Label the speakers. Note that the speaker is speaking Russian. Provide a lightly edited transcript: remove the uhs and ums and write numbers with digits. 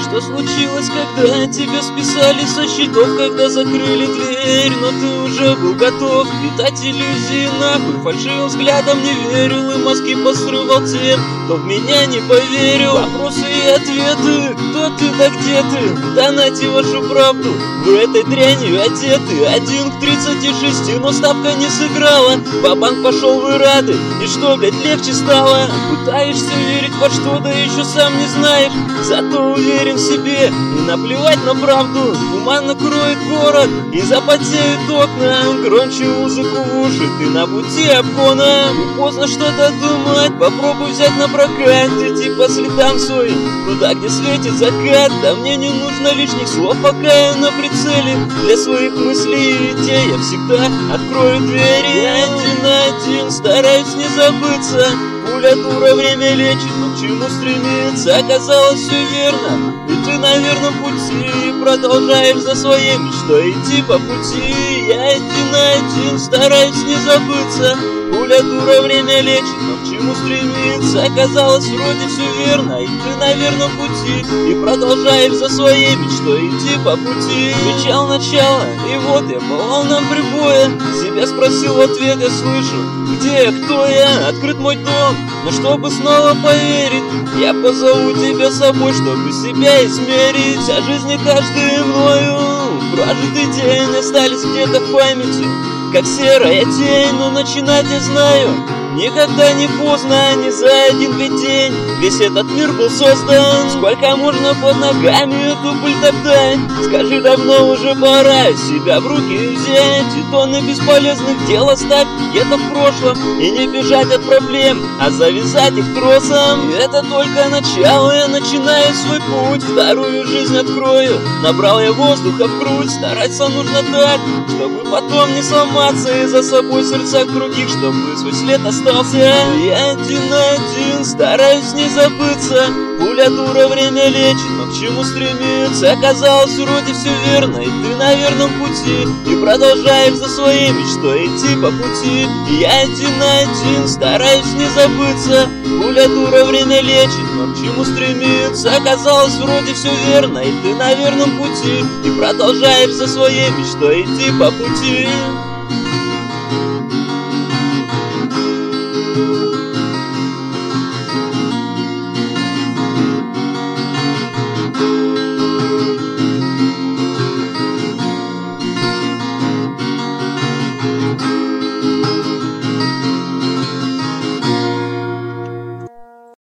Speaker 1: Что случилось, когда тебя списали со счетов, когда закрыли дверь, но ты уже был готов питать иллюзии нахуй, фальшивым взглядом не верил и мозги посрывал тем, кто в меня не поверил. Вопросы и ответы, кто ты да где ты, донайте вашу правду, вы этой дрянью одеты. 1 к 36, но ставка не сыграла, ва-банк пошел, вы рады, и что, блядь, легче стало? Пытаешься верить во что, да еще сам не знаешь, зато уверен в себе, и наплевать на правду. Туман накроет город, и запотеют окна, громче музыку в уши, ты на пути обгона. Не поздно что-то думать, попробуй взять на прокат, идти по следам своим, туда, где светит закат. Да мне не нужно лишних слов, пока я на прицеле, для своих мыслей и идей я всегда открою двери. Я один на один, стараюсь не забыться, пуля дура, время лечит, но к чему стремиться? Оказалось все верно, и ты на верном пути, продолжаешь за своей мечтой идти по пути. Я один на один, стараюсь не забыться, пуля дура, время лечит, но к чему стремиться? Оказалось вроде все верно, и ты на верном пути, и продолжаешь за своей мечтой идти по пути. Кричал начало, и вот я по волнам прибоя, себя спросил в ответ, я слышу, где, кто я, открыт мой дом, но чтобы снова поверить, я позову тебя с собой, чтобы себя измерить. О жизни каждый мною прожитый день остались где-то в памяти, как серая тень, но начинать я знаю, никогда не поздно, ни за один ведь день. Весь этот мир был создан, сколько можно под ногами эту пыль топтать? Скажи, давно уже пора себя в руки взять, и тонны бесполезных дел оставь где-то в прошлом, и не бежать от проблем, а завязать их тросом. И это только начало, я начинаю свой путь, вторую жизнь открою, набрал я воздуха в грудь. Стараться нужно так, чтобы потом не сломаться, и за собой сердца других, чтобы свой след остался. Я один на один, стараюсь не забыться, пуля дура, время лечит, но к чему стремиться? Оказалось вроде все верно, и ты на верном пути, и продолжаешь за своей мечтой идти по пути. Я один на один, стараюсь не забыться, пуля дура, время лечит, но к чему стремиться? Оказалось вроде все верно, и ты на верном пути, и продолжаешь за своей мечтой идти по пути.